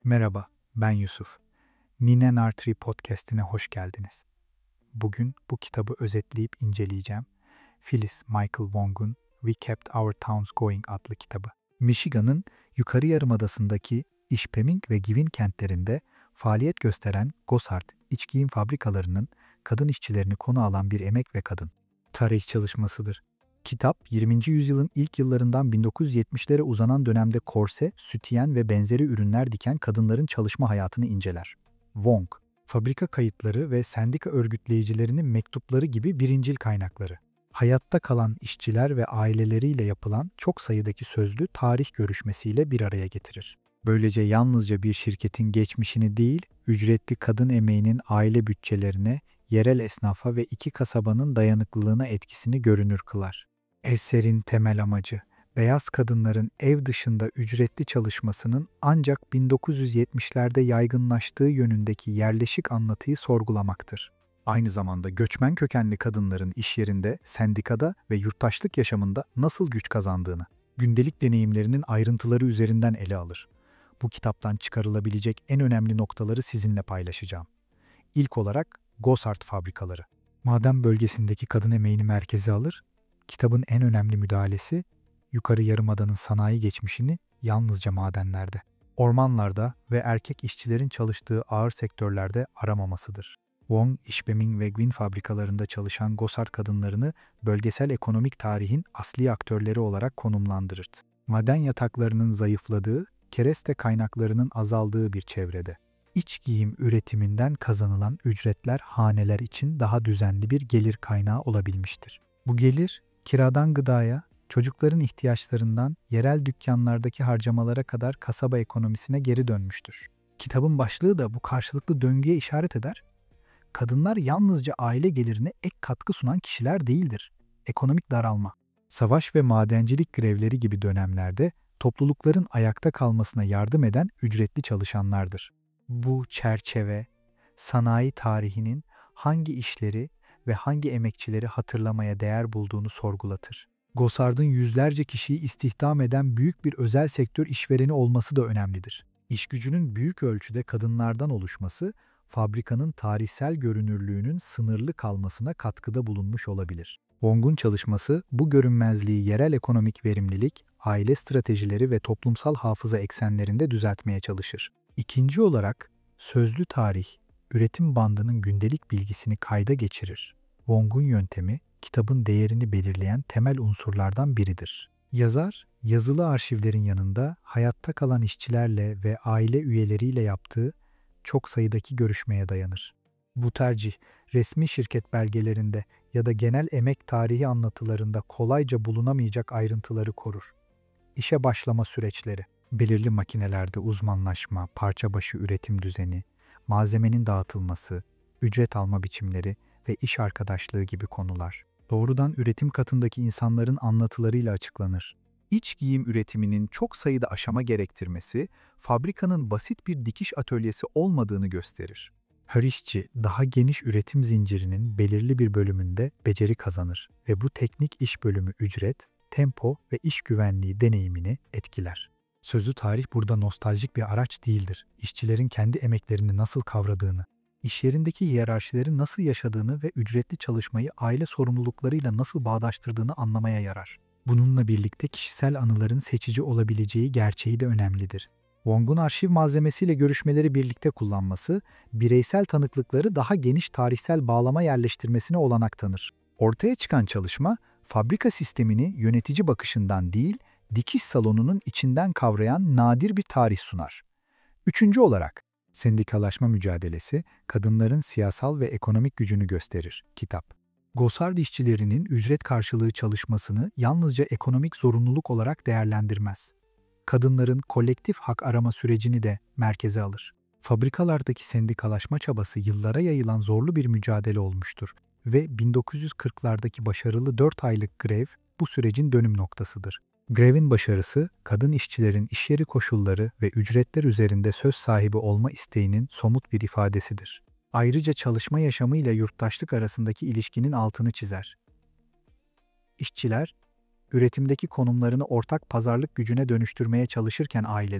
Merhaba, ben Yusuf. Ninen Artery Podcast'ine hoş geldiniz. Bugün bu kitabı özetleyip inceleyeceğim. Phyllis Michael Wong'un We Kept Our Towns Going adlı kitabı. Michigan'ın yukarı yarımadasındaki Ishpeming ve Givin kentlerinde faaliyet gösteren Gosard iç giyim fabrikalarının kadın işçilerini konu alan bir emek ve kadın tarih çalışmasıdır. Kitap, 20. yüzyılın ilk yıllarından 1970'lere uzanan dönemde korse, sütyen ve benzeri ürünler diken kadınların çalışma hayatını inceler. Wong, fabrika kayıtları ve sendika örgütleyicilerinin mektupları gibi birincil kaynakları. Hayatta kalan işçiler ve aileleriyle yapılan çok sayıdaki sözlü tarih görüşmesiyle bir araya getirir. Böylece yalnızca bir şirketin geçmişini değil, ücretli kadın emeğinin aile bütçelerine, yerel esnafa ve iki kasabanın dayanıklılığına etkisini görünür kılar. Eserin temel amacı, beyaz kadınların ev dışında ücretli çalışmasının ancak 1970'lerde yaygınlaştığı yönündeki yerleşik anlatıyı sorgulamaktır. Aynı zamanda göçmen kökenli kadınların iş yerinde, sendikada ve yurttaşlık yaşamında nasıl güç kazandığını, gündelik deneyimlerinin ayrıntıları üzerinden ele alır. Bu kitaptan çıkarılabilecek en önemli noktaları sizinle paylaşacağım. İlk olarak Gosard fabrikaları. Maden bölgesindeki kadın emeğini merkeze alır. Kitabın en önemli müdahalesi, yukarı yarımadanın sanayi geçmişini yalnızca madenlerde, ormanlarda ve erkek işçilerin çalıştığı ağır sektörlerde aramamasıdır. Wong, Ishpeming ve Gwin fabrikalarında çalışan Gosard kadınlarını bölgesel ekonomik tarihin asli aktörleri olarak konumlandırır. Maden yataklarının zayıfladığı, kereste kaynaklarının azaldığı bir çevrede. İç giyim üretiminden kazanılan ücretler haneler için daha düzenli bir gelir kaynağı olabilmiştir. Bu gelir, kiradan gıdaya, çocukların ihtiyaçlarından yerel dükkanlardaki harcamalara kadar kasaba ekonomisine geri dönmüştür. Kitabın başlığı da bu karşılıklı döngüye işaret eder. Kadınlar yalnızca aile gelirine ek katkı sunan kişiler değildir. Ekonomik daralma, savaş ve madencilik grevleri gibi dönemlerde toplulukların ayakta kalmasına yardım eden ücretli çalışanlardır. Bu çerçeve, sanayi tarihinin hangi işleri ve hangi emekçileri hatırlamaya değer bulduğunu sorgulatır. Gosard'ın yüzlerce kişiyi istihdam eden büyük bir özel sektör işvereni olması da önemlidir. İşgücünün büyük ölçüde kadınlardan oluşması, fabrikanın tarihsel görünürlüğünün sınırlı kalmasına katkıda bulunmuş olabilir. Wong'un çalışması bu görünmezliği yerel ekonomik verimlilik, aile stratejileri ve toplumsal hafıza eksenlerinde düzeltmeye çalışır. İkinci olarak, sözlü tarih, üretim bandının gündelik bilgisini kayda geçirir. Wong'un yöntemi, kitabın değerini belirleyen temel unsurlardan biridir. Yazar, yazılı arşivlerin yanında hayatta kalan işçilerle ve aile üyeleriyle yaptığı çok sayıdaki görüşmeye dayanır. Bu tercih, resmi şirket belgelerinde ya da genel emek tarihi anlatılarında kolayca bulunamayacak ayrıntıları korur. İşe başlama süreçleri, belirli makinelerde uzmanlaşma, parça başı üretim düzeni, malzemenin dağıtılması, ücret alma biçimleri ve iş arkadaşlığı gibi konular doğrudan üretim katındaki insanların anlatılarıyla açıklanır. İç giyim üretiminin çok sayıda aşama gerektirmesi, fabrikanın basit bir dikiş atölyesi olmadığını gösterir. Her işçi daha geniş üretim zincirinin belirli bir bölümünde beceri kazanır ve bu teknik iş bölümü ücret, tempo ve iş güvenliği deneyimini etkiler. Sözlü tarih burada nostaljik bir araç değildir. İşçilerin kendi emeklerini nasıl kavradığını, iş yerindeki hiyerarşileri nasıl yaşadığını ve ücretli çalışmayı aile sorumluluklarıyla nasıl bağdaştırdığını anlamaya yarar. Bununla birlikte kişisel anıların seçici olabileceği gerçeği de önemlidir. Wong'un arşiv malzemesiyle görüşmeleri birlikte kullanması, bireysel tanıklıkları daha geniş tarihsel bağlama yerleştirmesine olanak tanır. Ortaya çıkan çalışma, fabrika sistemini yönetici bakışından değil, dikiş salonunun içinden kavrayan nadir bir tarih sunar. Üçüncü olarak, sendikalaşma mücadelesi, kadınların siyasal ve ekonomik gücünü gösterir. Kitap. Gosard işçilerinin ücret karşılığı çalışmasını yalnızca ekonomik zorunluluk olarak değerlendirmez. Kadınların kolektif hak arama sürecini de merkeze alır. Fabrikalardaki sendikalaşma çabası yıllara yayılan zorlu bir mücadele olmuştur ve 1940'lardaki başarılı 4 aylık grev bu sürecin dönüm noktasıdır. Grevin başarısı, kadın işçilerin iş yeri koşulları ve ücretler üzerinde söz sahibi olma isteğinin somut bir ifadesidir. Ayrıca çalışma yaşamı ile yurttaşlık arasındaki ilişkinin altını çizer. İşçiler, üretimdeki konumlarını ortak pazarlık gücüne dönüştürmeye çalışırken aileleri,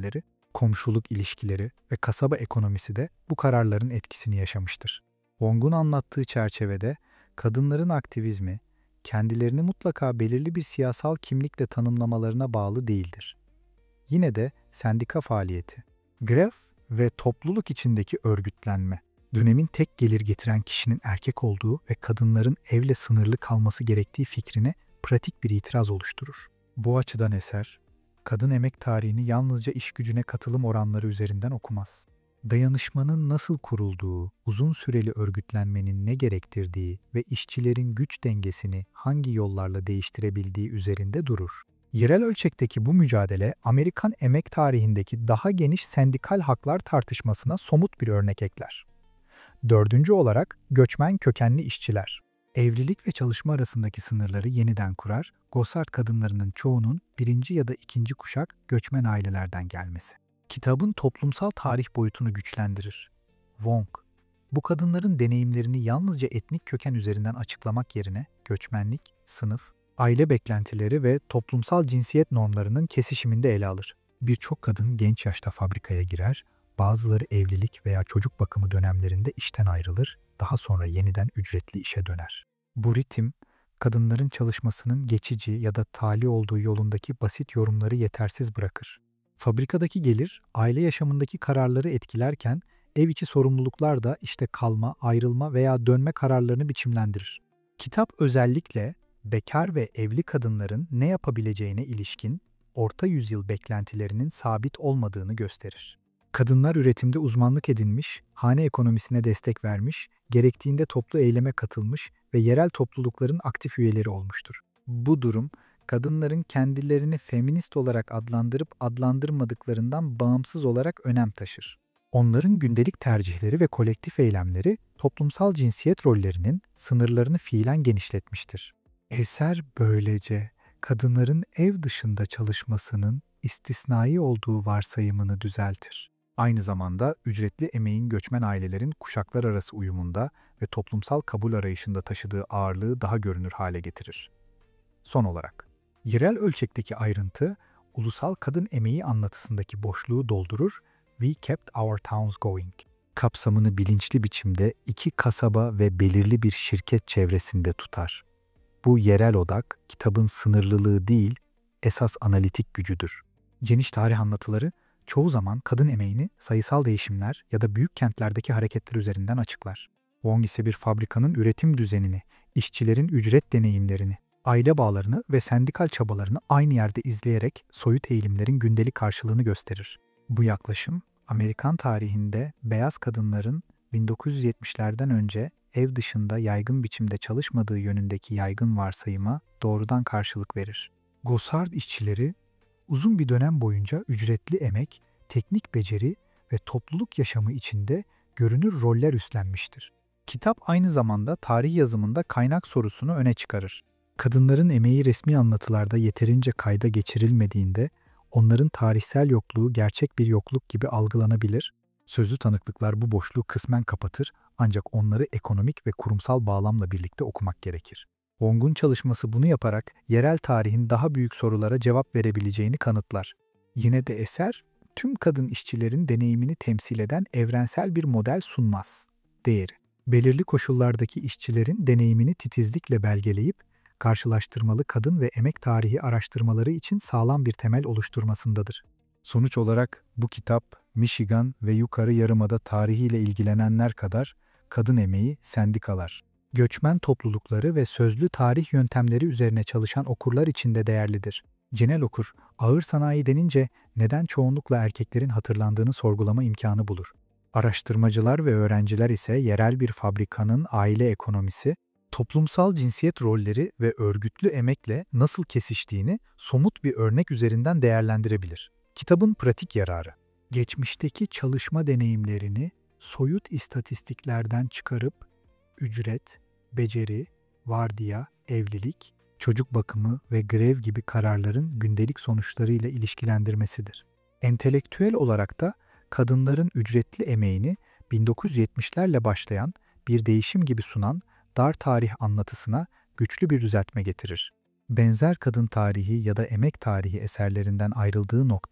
Komşuluk ilişkileri ve kasaba ekonomisi de bu kararların etkisini yaşamıştır. Wong'un anlattığı çerçevede kadınların aktivizmi, kendilerini mutlaka belirli bir siyasal kimlikle tanımlamalarına bağlı değildir. Yine de sendika faaliyeti, grev ve topluluk içindeki örgütlenme, dönemin tek gelir getiren kişinin erkek olduğu ve kadınların evle sınırlı kalması gerektiği fikrine pratik bir itiraz oluşturur. Bu açıdan eser, kadın emek tarihini yalnızca iş gücüne katılım oranları üzerinden okumaz. Dayanışmanın nasıl kurulduğu, uzun süreli örgütlenmenin ne gerektirdiği ve işçilerin güç dengesini hangi yollarla değiştirebildiği üzerinde durur. Yerel ölçekteki bu mücadele, Amerikan emek tarihindeki daha geniş sendikal haklar tartışmasına somut bir örnek ekler. Dördüncü olarak göçmen kökenli işçiler. Evlilik ve çalışma arasındaki sınırları yeniden kurar, Gossard kadınlarının çoğunun birinci ya da ikinci kuşak göçmen ailelerden gelmesi. Kitabın toplumsal tarih boyutunu güçlendirir. Wong, bu kadınların deneyimlerini yalnızca etnik köken üzerinden açıklamak yerine göçmenlik, sınıf, aile beklentileri ve toplumsal cinsiyet normlarının kesişiminde ele alır. Birçok kadın genç yaşta fabrikaya girer, bazıları evlilik veya çocuk bakımı dönemlerinde işten ayrılır, daha sonra yeniden ücretli işe döner. Bu ritim, kadınların çalışmasının geçici ya da tali olduğu yolundaki basit yorumları yetersiz bırakır. Fabrikadaki gelir, aile yaşamındaki kararları etkilerken, ev içi sorumluluklar da işte kalma, ayrılma veya dönme kararlarını biçimlendirir. Kitap özellikle bekar ve evli kadınların ne yapabileceğine ilişkin orta yüzyıl beklentilerinin sabit olmadığını gösterir. Kadınlar üretimde uzmanlık edinmiş, hane ekonomisine destek vermiş, gerektiğinde toplu eyleme katılmış ve yerel toplulukların aktif üyeleri olmuştur. Bu durum, kadınların kendilerini feminist olarak adlandırıp adlandırmadıklarından bağımsız olarak önem taşır. Onların gündelik tercihleri ve kolektif eylemleri toplumsal cinsiyet rollerinin sınırlarını fiilen genişletmiştir. Eser böylece kadınların ev dışında çalışmasının istisnai olduğu varsayımını düzeltir. Aynı zamanda ücretli emeğin göçmen ailelerin kuşaklar arası uyumunda ve toplumsal kabul arayışında taşıdığı ağırlığı daha görünür hale getirir. Son olarak, yerel ölçekteki ayrıntı, ulusal kadın emeği anlatısındaki boşluğu doldurur, "We kept our towns going" kapsamını bilinçli biçimde iki kasaba ve belirli bir şirket çevresinde tutar. Bu yerel odak, kitabın sınırlılığı değil, esas analitik gücüdür. Geniş tarih anlatıları, çoğu zaman kadın emeğini sayısal değişimler ya da büyük kentlerdeki hareketler üzerinden açıklar. Wong ise bir fabrikanın üretim düzenini, işçilerin ücret deneyimlerini, aile bağlarını ve sendikal çabalarını aynı yerde izleyerek soyut eğilimlerin gündelik karşılığını gösterir. Bu yaklaşım, Amerikan tarihinde beyaz kadınların 1970'lerden önce ev dışında yaygın biçimde çalışmadığı yönündeki yaygın varsayıma doğrudan karşılık verir. Gossard işçileri, uzun bir dönem boyunca ücretli emek, teknik beceri ve topluluk yaşamı içinde görünür roller üstlenmiştir. Kitap aynı zamanda tarih yazımında kaynak sorusunu öne çıkarır. Kadınların emeği resmi anlatılarda yeterince kayda geçirilmediğinde, onların tarihsel yokluğu gerçek bir yokluk gibi algılanabilir, sözlü tanıklıklar bu boşluğu kısmen kapatır ancak onları ekonomik ve kurumsal bağlamla birlikte okumak gerekir. Wong'un çalışması bunu yaparak yerel tarihin daha büyük sorulara cevap verebileceğini kanıtlar. Yine de eser, tüm kadın işçilerin deneyimini temsil eden evrensel bir model sunmaz. Değeri, belirli koşullardaki işçilerin deneyimini titizlikle belgeleyip, karşılaştırmalı kadın ve emek tarihi araştırmaları için sağlam bir temel oluşturmasındadır. Sonuç olarak bu kitap, Michigan ve Yukarı Yarımada tarihiyle ilgilenenler kadar kadın emeği, sendikalar, göçmen toplulukları ve sözlü tarih yöntemleri üzerine çalışan okurlar için de değerlidir. Genel okur, ağır sanayi denince neden çoğunlukla erkeklerin hatırlandığını sorgulama imkanı bulur. Araştırmacılar ve öğrenciler ise yerel bir fabrikanın aile ekonomisi, toplumsal cinsiyet rolleri ve örgütlü emekle nasıl kesiştiğini somut bir örnek üzerinden değerlendirebilir. Kitabın pratik yararı, geçmişteki çalışma deneyimlerini soyut istatistiklerden çıkarıp ücret, beceri, vardiya, evlilik, çocuk bakımı ve grev gibi kararların gündelik sonuçlarıyla ilişkilendirmesidir. Entelektüel olarak da kadınların ücretli emeğini 1970'lerle başlayan bir değişim gibi sunan dar tarih anlatısına güçlü bir düzeltme getirir. Benzer kadın tarihi ya da emek tarihi eserlerinden ayrıldığı nokta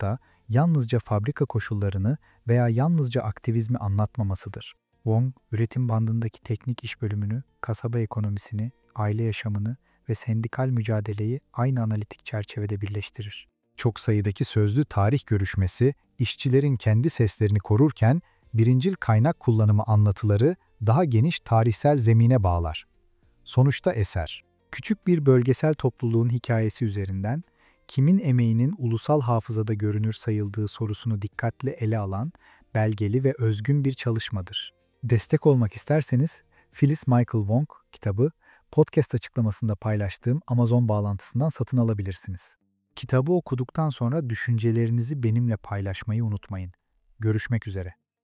yalnızca fabrika koşullarını veya yalnızca aktivizmi anlatmamasıdır. Wong, üretim bandındaki teknik iş bölümünü, kasaba ekonomisini, aile yaşamını ve sendikal mücadeleyi aynı analitik çerçevede birleştirir. Çok sayıdaki sözlü tarih görüşmesi, işçilerin kendi seslerini korurken, birincil kaynak kullanımı anlatıları daha geniş tarihsel zemine bağlar. Sonuçta eser, küçük bir bölgesel topluluğun hikayesi üzerinden, kimin emeğinin ulusal hafızada görünür sayıldığı sorusunu dikkatle ele alan, belgeli ve özgün bir çalışmadır. Destek olmak isterseniz, Phyllis Michael Wong kitabı, podcast açıklamasında paylaştığım Amazon bağlantısından satın alabilirsiniz. Kitabı okuduktan sonra düşüncelerinizi benimle paylaşmayı unutmayın. Görüşmek üzere.